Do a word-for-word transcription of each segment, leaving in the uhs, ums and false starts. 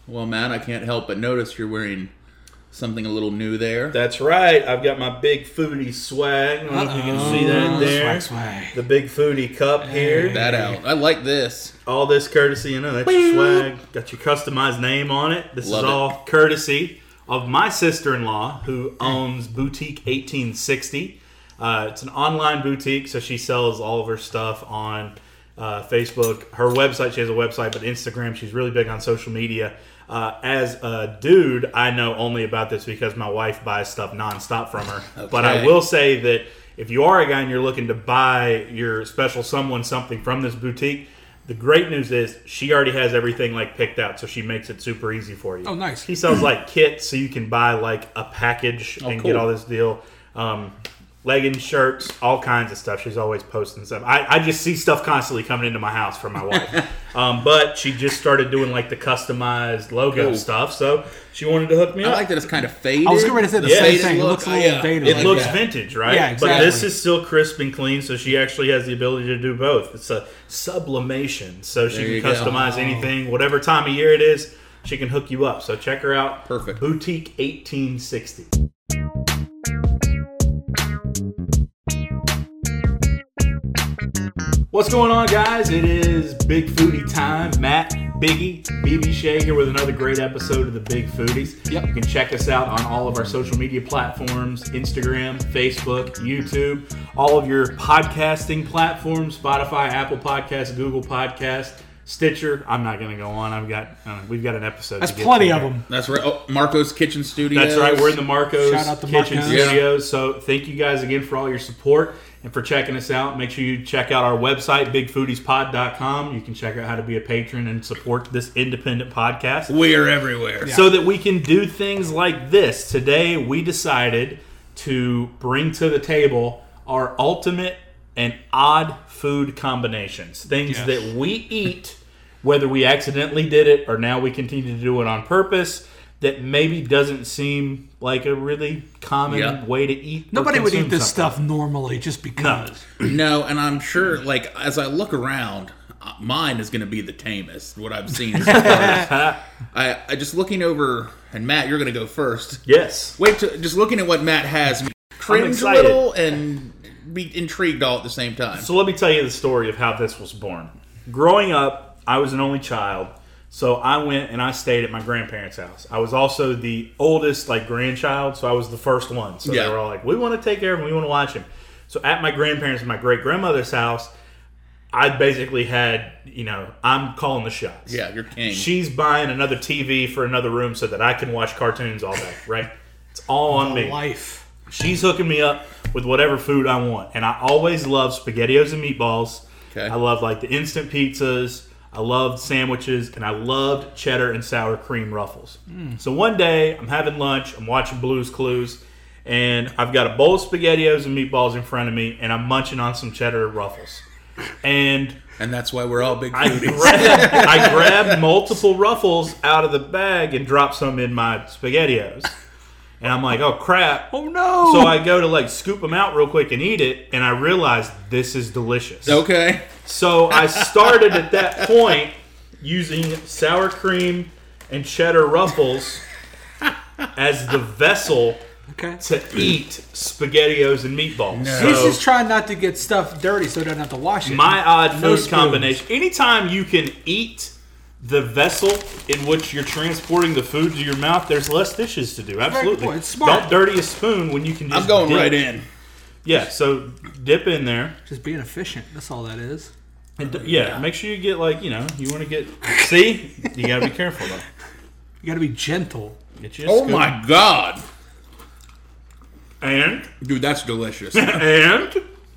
Well, Matt, I can't help but notice you're wearing something a little new there. That's right. I've got my Big Foodie swag. I don't know if you can see that there. Swag, swag. The Big Foodie cup here. That out. I like this. All this courtesy, you know, that's your swag. Got your customized name on it. This Love is it. all courtesy of my sister-in-law who owns Boutique eighteen sixty. Uh, it's an online boutique, so she sells all of her stuff on uh, Facebook. Her website, she has a website, but Instagram, she's really big on social media. Uh, as a dude, I know only about this because my wife buys stuff nonstop from her. Okay. But I will say that if you are a guy and you're looking to buy your special someone something from this boutique, the great news is she already has everything like picked out, so she makes it super easy for you. Oh, nice. He sells like kits, so you can buy like a package Oh, and cool. get all this deal. Um, leggings, shirts, all kinds of stuff. She's always posting stuff. I, I just see stuff constantly coming into my house from my wife. um, but she just started doing like the customized logo Cool. stuff, so she wanted to hook me I up. like that it's kind of faded. I was getting ready to say the Yeah. same Faded thing. It look. looks a Oh, little yeah. faded. It like looks that. vintage, right? Yeah, But this exactly. is still crisp and clean, so she actually has the ability to do both. It's a sublimation, so she There you can go. customize anything, whatever time of year it is, she can hook you up. So check her out. Perfect. Boutique eighteen sixty. What's going on, guys? It is Big Foodie time. Matt, Biggie, B B Shea here with another great episode of the Big Foodies. Yep. You can check us out on all of our social media platforms, Instagram, Facebook, YouTube, all of your podcasting platforms, Spotify, Apple Podcasts, Google Podcasts, Stitcher. I'm not going to go on. I've got uh, we've got an episode. That's to get plenty to of here. them. That's right. Oh, Marco's Kitchen Studios. That's right. We're in the Marco's Shout out to Kitchen Marco's. Studios. So thank you guys again for all your support and for checking us out. Make sure you check out our website, big foodies pod dot com. You can check out how to be a patron and support this independent podcast We are everywhere. so that we can do things like this. Today, we decided to bring to the table our ultimate and odd food combinations. Things Yes. that we eat, whether we accidentally did it or now we continue to do it on purpose, that maybe doesn't seem like a really common Yeah. way to eat. or Nobody would eat consume this something. stuff normally just because. No, and I'm sure, like, as I look around, uh, mine is going to be the tamest, what I've seen. so far. I, I just looking over, and Matt, you're going to go first. Yes. Wait, to, just looking at what Matt has, me cringe a excited. little and be intrigued all at the same time. So let me tell you the story of how this was born. Growing up, I was an only child, so I went and I stayed at my grandparents' house. I was also the oldest, like, grandchild, so I was the first one. So Yeah. they were all like, we want to take care of him, we want to watch him. So at my grandparents' and my great-grandmother's house, I basically had, you know, I'm calling the shots. Yeah, you're king. She's buying another T V for another room so that I can watch cartoons all day, right? It's all on me. Life. She's hooking me up with whatever food I want. And I always love SpaghettiOs and meatballs. Okay. I love like the instant pizzas. I loved sandwiches. And I loved cheddar and sour cream ruffles. Mm. So one day I'm having lunch. I'm watching Blue's Clues. And I've got a bowl of SpaghettiOs and meatballs in front of me. And I'm munching on some cheddar ruffles. And and that's why we're all big I foodies. grabbed, I grabbed multiple ruffles out of the bag and dropped some in my SpaghettiOs. And I'm like, oh crap. Oh no! So I go to like scoop them out real quick and eat it, and I realized this is delicious. Okay. So I started at that point using sour cream and cheddar ruffles as the vessel okay. to eat SpaghettiOs and meatballs. No. So He's just trying not to get stuff dirty so he doesn't have to wash it. my odd No food spoons. combination. Anytime you can eat the vessel in which you're transporting the food to your mouth, there's less dishes to do. Absolutely. point. It's smart. Don't dirty a spoon when you can just I'm going dip. right in. Yeah, so dip in there. Just being efficient. That's all that is. And d- yeah, Yeah. make sure you get like, you know, you want to get, see? You got to be careful though. You got to be gentle. Get you a Oh scoop. my God. And, Dude, that's delicious. and,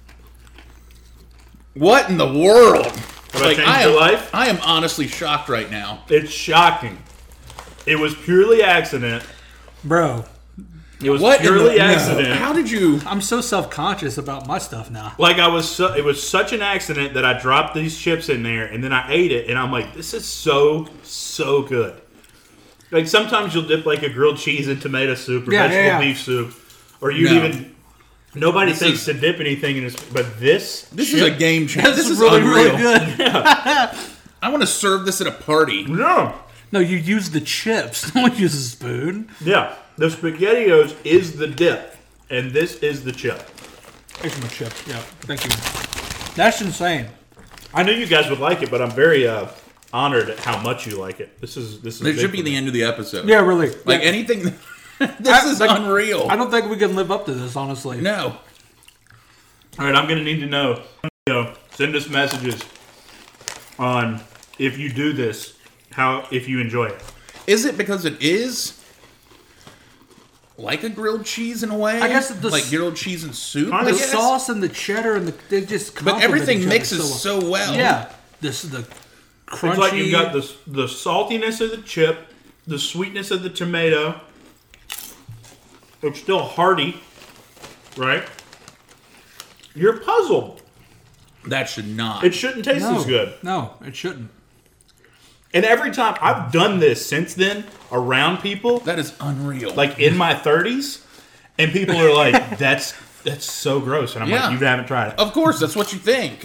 What in the world? have I changed I your am, life? I am honestly shocked right now. It's shocking. It was purely accident. Bro, It was What in purely the, no. accident. How did you? I'm so self-conscious about my stuff now. Like I was, so, it was such an accident that I dropped these chips in there, and then I ate it, and I'm like, this is so so good. Like sometimes you'll dip like a grilled cheese in tomato soup or Yeah, vegetable yeah, yeah. beef soup, or you No. even nobody This thinks is- to dip anything in this, but this This chip, is a game changer. This This is is really, unreal. really good. I want to serve this at a party. no. No, you use the chips. Don't use a spoon. Yeah, the SpaghettiOs is the dip, and this is the chip. Here's my chips. Yeah, thank you. That's insane. I knew you guys would like it, but I'm very uh, honored at how much you like it. This is this is. This big should be for the me. end of the episode. Yeah, really. Like Yeah. anything. this I- is like, unreal. I don't think we can live up to this, honestly. No. All right, I'm going to need to know. You know, send us messages on if you do this, how if you enjoy it. Is it because it is like a grilled cheese in a way? I guess the like s- grilled cheese and soup. Kinda. I The guess? sauce and the cheddar and the they just but complement everything each other mixes so well. so well. Yeah, this is the crunchy. It's like you've got the the saltiness of the chip, the sweetness of the tomato. It's still hearty, right? You're puzzled. That should not. It shouldn't taste no, as good. No, it shouldn't. And every time I've done this since then around people, that is unreal. like in my thirties, and people are like, "That's that's so gross," and I'm Yeah. like, "You haven't tried it." of course, that's what you think.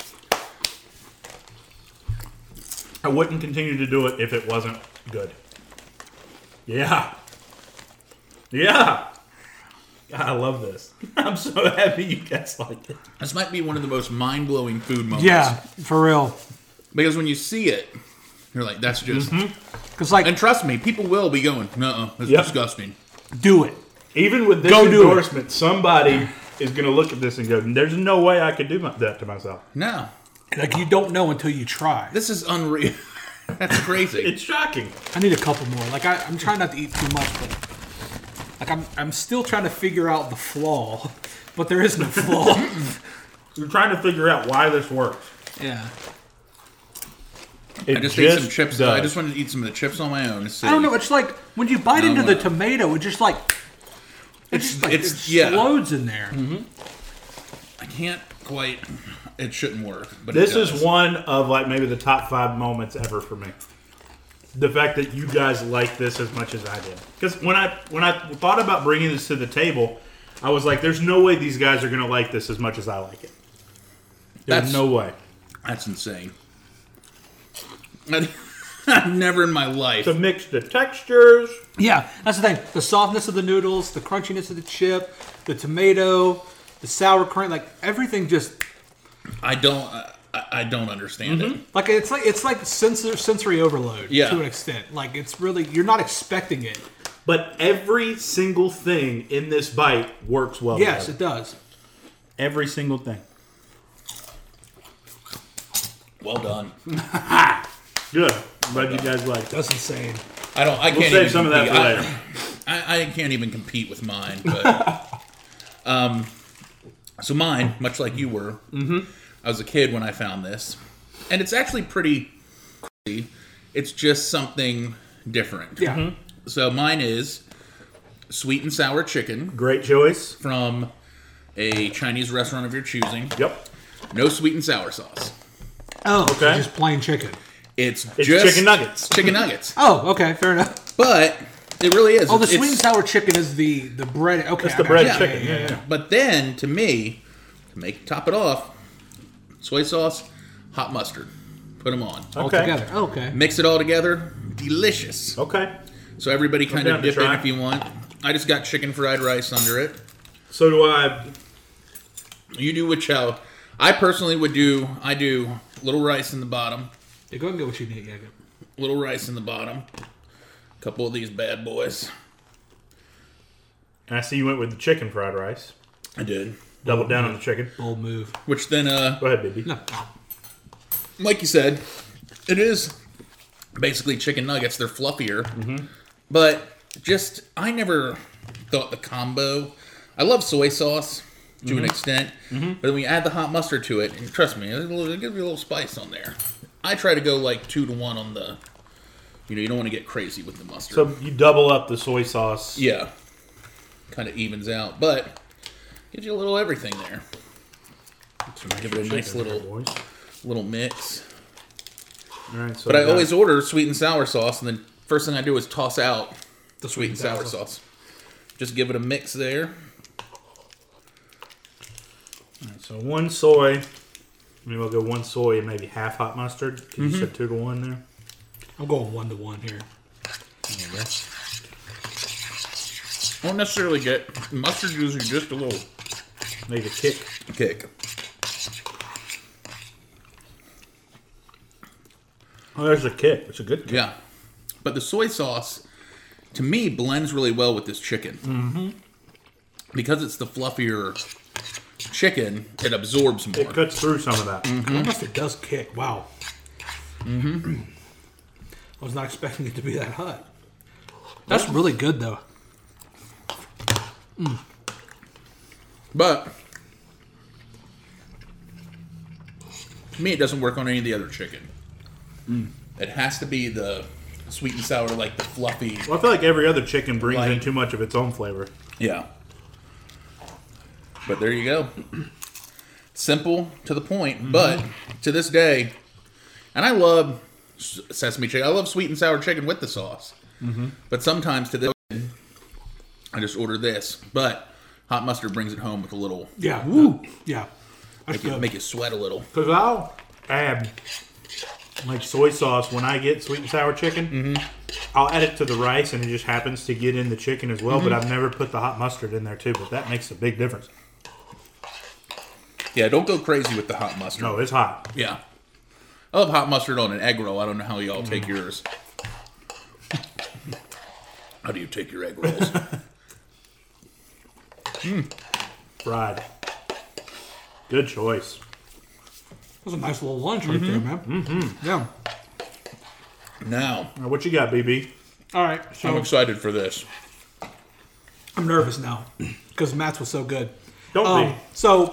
I wouldn't continue to do it if it wasn't good. Yeah. Yeah. God, I love this. I'm so happy you guys like it. This might be one of the most mind-blowing food moments. Yeah, for real. Because when you see it, you're like, that's just... Because like, And trust me, people will be going, no, it's Yep. disgusting. do it. Even with this Go do it. endorsement, somebody is going to look at this and go, "There's no way I could do my, that to myself." No. Like you don't know until you try. This is unreal. That's crazy. It's shocking. I need a couple more. Like I, I'm trying not to eat too much, but like I'm, I'm still trying to figure out the flaw, but there is no flaw. You're trying to figure out why this works. Yeah. It I just, ate some chips. does. I just wanted to eat some of the chips on my own. I don't know. It's like when you bite No, into the uh, tomato, it just like it It's- just like, it's- it yeah. explodes in there. I can't quite... It shouldn't work. But This it is does. one of like maybe the top five moments ever for me. The fact that you guys like this as much as I did. Because when I when I thought about bringing this to the table, I was like, "There's no way these guys are going to like this as much as I like it. There's That's- no way." That's insane. I've never in my life... To mix the textures. Yeah, that's the thing. The softness of the noodles, the crunchiness of the chip, the tomato, the sour cream, like everything just I don't... I, I don't understand it. like it's like it's like sensor, sensory overload Yeah. to an extent. Like it's really you're not expecting it. But every single thing in this bite works well Yes, together. it does. Every single thing. Well done. Good. I'm glad you guys like it. That's insane. I don't. I We'll can't save even some of that compete. for later. I, I, I can't even compete with mine. But, um, so mine, much like you were, mm-hmm. I was a kid when I found this, and it's actually pretty crazy. It's just something different. Yeah. Mm-hmm. So mine is sweet and sour chicken Great choice. from a Chinese restaurant of your choosing. Yep. No sweet and sour sauce. Oh, Okay. so just plain chicken. It's, It's just chicken nuggets. Chicken nuggets. Oh, okay, fair enough. But it really is. Oh, the It's- sweet and sour chicken is the the bread. Okay, That's I the got bread you. chicken. Yeah, yeah. But then, to me, to make top it off, soy sauce, hot mustard. Put them on. All Okay. together. Oh, okay. Mix it all together. Delicious. Okay. So everybody kind down of to dip in try. if you want. I just got chicken fried rice under it. So do I. You do which how. I personally would do, I do little rice in the bottom. Yeah, go and get what you need. Yeah, go. Little rice in the bottom. A couple of these bad boys. And I see you went with the chicken fried rice. I did. Double down on the chicken. Bold move. Which then, uh, Go ahead, baby. No. like you said, it is basically chicken nuggets. They're fluffier. Mm-hmm. But just, I never thought the combo. I love soy sauce to Mm-hmm. an extent. But when we add the hot mustard to it, and trust me, it'll, it'll give you a little spice on there. I try to go like two to one on the, you know, you don't want to get crazy with the mustard. So you double up the soy sauce. yeah. Kind of evens out. But gives you a little everything there. Give it a nice Chicken little, there, boys. little mix. All right. So But I we got- always order sweet and sour sauce, and then first thing I do is toss out the sweet and sour sauce. Just give it a mix there. All right, so one soy. Maybe we'll go one soy and maybe half hot mustard. 'Cause You said two to one there. I'm going one to one here. I won't necessarily get mustard usually just a little Make a kick. kick. Oh, there's a kick. It's a good kick. Yeah. But the soy sauce, to me, blends really well with this chicken. Mm-hmm. Because it's the fluffier chicken, it absorbs more. It cuts through some of that. Mm-hmm. Mustard does kick. Wow. Mm-hmm. I was not expecting it to be that hot. That's really good, though. Mm. But to me, it doesn't work on any of the other chicken. Mm. It has to be the sweet and sour, like the fluffy. Well, I feel like every other chicken brings Light. in too much of its own flavor. Yeah. But there you go. Simple to the point. Mm-hmm. But to this day, and I love sesame chicken. I love sweet and sour chicken with the sauce. Mm-hmm. But sometimes to this, I just order this. But hot mustard brings it home with a little. Yeah. Woo. Yeah. That's Make you, good. make you sweat a little. Because I'll add like soy sauce when I get sweet and sour chicken. Mm-hmm. I'll add it to the rice, and it just happens to get in the chicken as well. Mm-hmm. But I've never put the hot mustard in there too. But that makes a big difference. Yeah, don't go crazy with the hot mustard. No, it's hot. Yeah. I love hot mustard on an egg roll. I don't know how y'all take mm. yours. How do you take your egg rolls? mm. Fried. Good choice. That was a nice little lunch right mm-hmm. there, man. Mm-hmm. Yeah. Now. Now, what you got, B B? All right. So I'm excited for this. I'm nervous now because Matt's was so good. Don't um, be. So,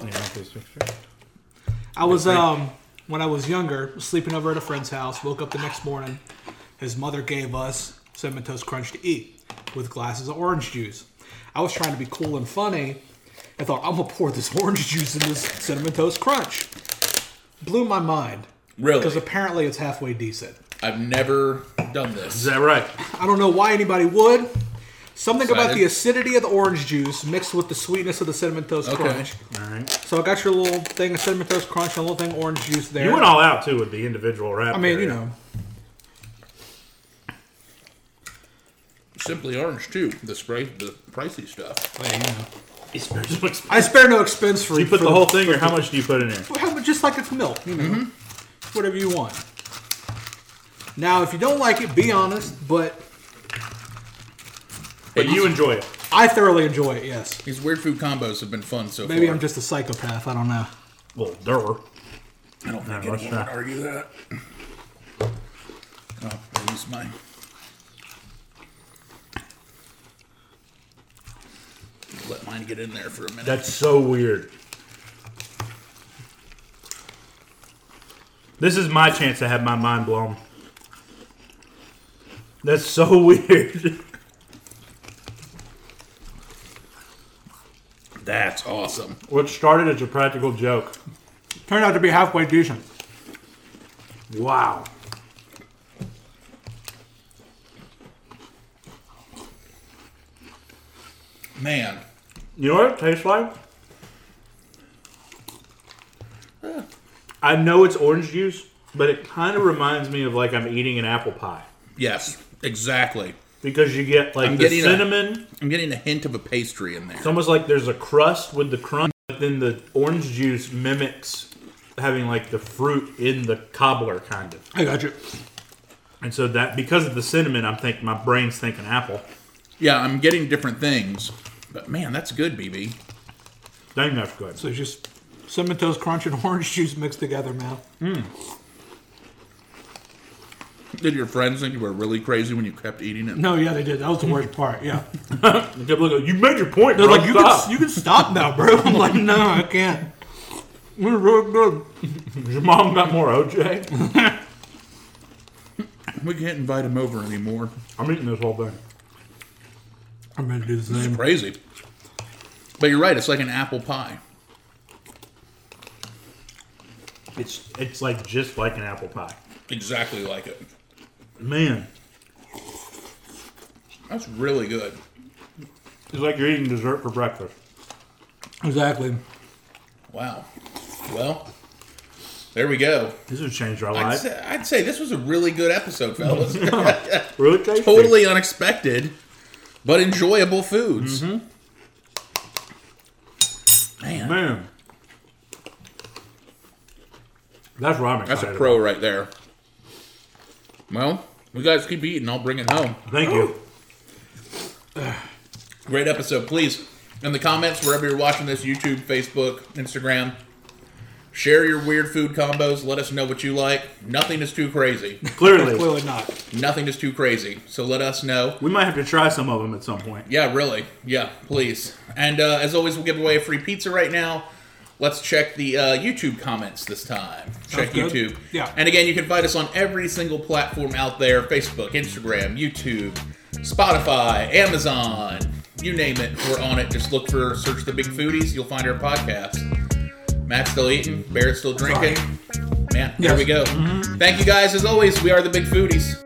I was, um, when I was younger, sleeping over at a friend's house, woke up the next morning. His mother gave us Cinnamon Toast Crunch to eat with glasses of orange juice. I was trying to be cool and funny. I thought, I'm going to pour this orange juice in this Cinnamon Toast Crunch. Blew my mind. Really? Because apparently it's halfway decent. I've never done this. Is that right? I don't know why anybody would. Something Excited. about the acidity of the orange juice mixed with the sweetness of the Cinnamon Toast Okay. Crunch. All right. So I got your little thing of Cinnamon Toast Crunch and a little thing of orange juice there. You went all out, too, with the individual wrap. I mean, area. you know. Simply Orange, too. The spray, the pricey stuff. Well, you know. He spares no expense. I spare no expense for Do you put for the whole thing, or how much do you put in there? Well, just like it's milk, you know. Mm-hmm. Whatever you want. Now, if you don't like it, be honest, but... But you enjoy it. I thoroughly enjoy it, yes. These weird food combos have been fun so Maybe far. I'm just a psychopath, I don't know. Well, duh. I don't think Yeah, let's anyone try. would argue that. Oh, I use mine. Let mine get in there for a minute. That's so weird. This is my chance to have my mind blown. That's so weird. That's awesome. What started as a practical joke. Turned out to be halfway decent. Wow. Man. You know what it tastes like? I know it's orange juice, but it kind of reminds me of like I'm eating an apple pie. Yes, exactly. Because you get like I'm the getting a- cinnamon. I'm getting a hint of a pastry in there. It's almost like there's a crust with the crunch, but then the orange juice mimics having like the fruit in the cobbler kind of. I got you. And so that because of the cinnamon, I'm thinking my brain's thinking apple. Yeah, I'm getting different things. But man, that's good, B B. Dang, that's good. So it's just Cinnamon Toast Crunch and orange juice mixed together, man. Mm. Did your friends think you were really crazy when you kept eating it? No, yeah, they did. That was the worst part, yeah. You kept looking, you made your point, They're bro. like, you Stop. can, you can stop now, bro. I'm like, no, I can't. We're really good. Your mom got more O J? We can't invite him over anymore. I'm eating this whole thing. I'm going to do the It's same. crazy. But you're right, it's like an apple pie. It's it's like just like an apple pie. Exactly like it. Man, That's really good. it's like you're eating dessert for breakfast. Exactly. Wow. Well, There we go. This would change our I'd life. say, I'd say this was a really good episode, fellas. Really tasty. Totally unexpected, but enjoyable foods. Mm-hmm. Man, Man. That's ramen. that's a pro right there. Well, you guys keep eating. I'll bring it home. Thank you. Great episode. Please, in the comments, wherever you're watching this, YouTube, Facebook, Instagram, share your weird food combos. Let us know what you like. Nothing is too crazy. Clearly. Clearly not. Nothing is too crazy. So let us know. We might have to try some of them at some point. Yeah, really. Yeah, please. And uh, as always, we'll give away a free pizza right now. Let's check the uh, YouTube comments this time. Check Sounds good. YouTube. Yeah. And again, you can find us on every single platform out there. Facebook, Instagram, YouTube, Spotify, Amazon. You name it, we're on it. Just look for, search The Big Foodies. You'll find our podcast. Matt's still eating. Barrett's still drinking. Sorry. Man, Yes. here we go. Mm-hmm. Thank you guys. As always, we are The Big Foodies.